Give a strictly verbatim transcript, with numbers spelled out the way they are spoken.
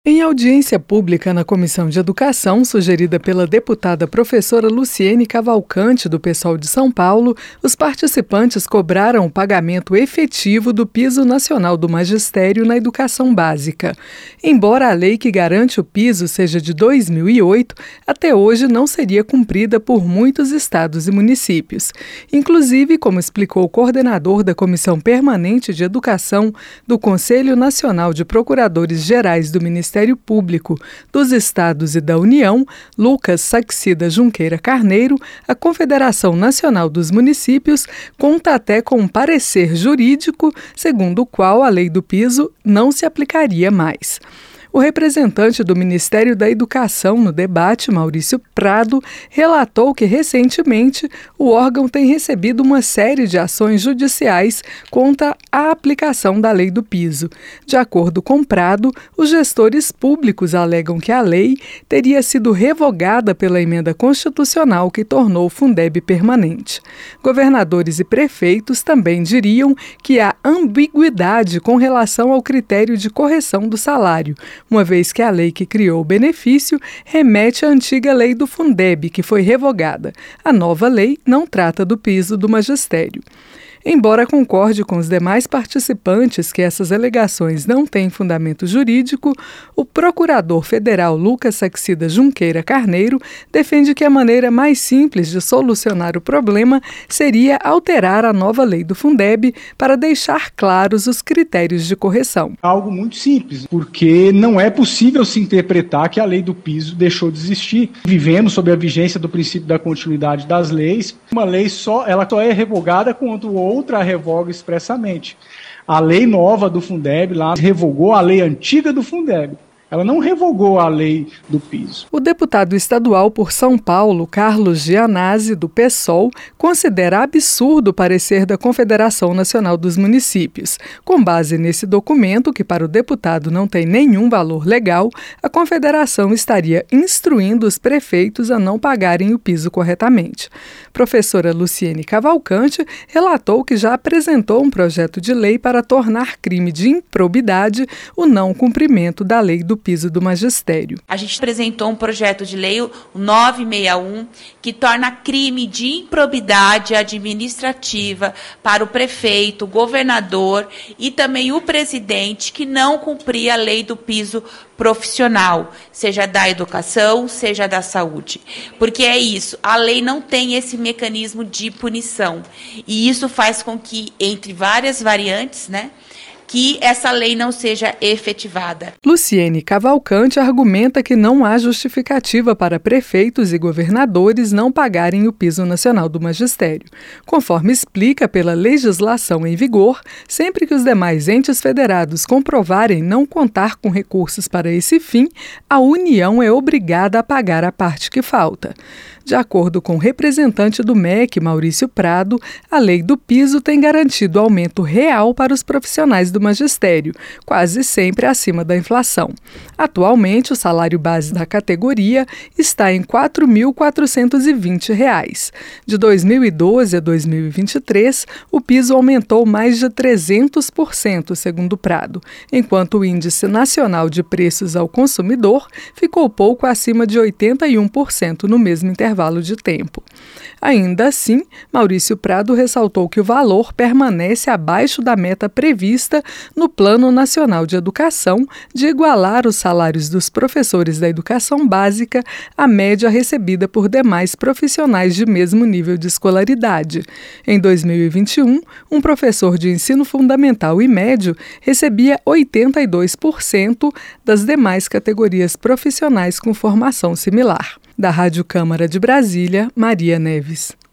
Em audiência pública na Comissão de Educação, sugerida pela deputada professora Luciene Cavalcante, do PSOL de São Paulo, os participantes cobraram o pagamento efetivo do piso nacional do magistério na educação básica. Embora a lei que garante o piso seja de dois mil e oito, até hoje não seria cumprida por muitos estados e municípios. Inclusive, como explicou o coordenador da Comissão Permanente de Educação do Conselho Nacional de Procuradores Gerais do Ministério Ministério Público dos Estados e da União, Lucas Saxida Junqueira Carneiro, a Confederação Nacional dos Municípios conta até com um parecer jurídico, segundo o qual a lei do piso não se aplicaria mais. O representante do Ministério da Educação no debate, Maurício Prado, relatou que, recentemente, o órgão tem recebido uma série de ações judiciais contra a aplicação da lei do piso. De acordo com Prado, os gestores públicos alegam que a lei teria sido revogada pela emenda constitucional que tornou o Fundeb permanente. Governadores e prefeitos também diriam que há ambiguidade com relação ao critério de correção do salário, uma vez que a lei que criou o benefício remete à antiga lei do Fundeb, que foi revogada. A nova lei não trata do piso do magistério. Embora concorde com os demais participantes que essas alegações não têm fundamento jurídico, o procurador federal Lucas Saxida Junqueira Carneiro defende que a maneira mais simples de solucionar o problema seria alterar a nova lei do Fundeb para deixar claros os critérios de correção. Algo muito simples, porque não é possível se interpretar que a lei do piso deixou de existir. Vivemos sob a vigência do princípio da continuidade das leis. Uma lei só, ela só é revogada quando o outra revoga expressamente. A lei nova do Fundeb lá revogou a lei antiga do Fundeb. Ela não revogou a lei do piso. O deputado estadual por São Paulo, Carlos Gianazzi, do PSOL, considera absurdo o parecer da Confederação Nacional dos Municípios. Com base nesse documento, que para o deputado não tem nenhum valor legal, a Confederação estaria instruindo os prefeitos a não pagarem o piso corretamente. Professora Luciene Cavalcante relatou que já apresentou um projeto de lei para tornar crime de improbidade o não cumprimento da lei do piso do magistério. A gente apresentou um projeto de lei, o novecentos e sessenta e um, que torna crime de improbidade administrativa para o prefeito, o governador e também o presidente que não cumprir a lei do piso profissional, seja da educação, seja da saúde. Porque é isso, a lei não tem esse mecanismo de punição. E isso faz com que, entre várias variantes, né, que essa lei não seja efetivada. Luciene Cavalcante argumenta que não há justificativa para prefeitos e governadores não pagarem o piso nacional do magistério. Conforme explica pela legislação em vigor, sempre que os demais entes federados comprovarem não contar com recursos para esse fim, a União é obrigada a pagar a parte que falta. De acordo com o representante do M E C, Maurício Prado, a lei do piso tem garantido aumento real para os profissionais do magistério, quase sempre acima da inflação. Atualmente, o salário base da categoria está em quatro mil quatrocentos e vinte reais. De dois mil e doze a dois mil e vinte e três, o piso aumentou mais de trezentos por cento, segundo Prado, enquanto o Índice Nacional de Preços ao Consumidor ficou pouco acima de oitenta e um por cento no mesmo intervalo de tempo. Ainda assim, Maurício Prado ressaltou que o valor permanece abaixo da meta prevista no Plano Nacional de Educação de igualar os salários dos professores da educação básica à média recebida por demais profissionais de mesmo nível de escolaridade. Em dois mil e vinte e um, um professor de ensino fundamental e médio recebia oitenta e dois por cento das demais categorias profissionais com formação similar. Da Rádio Câmara de Brasília, Maria Neves.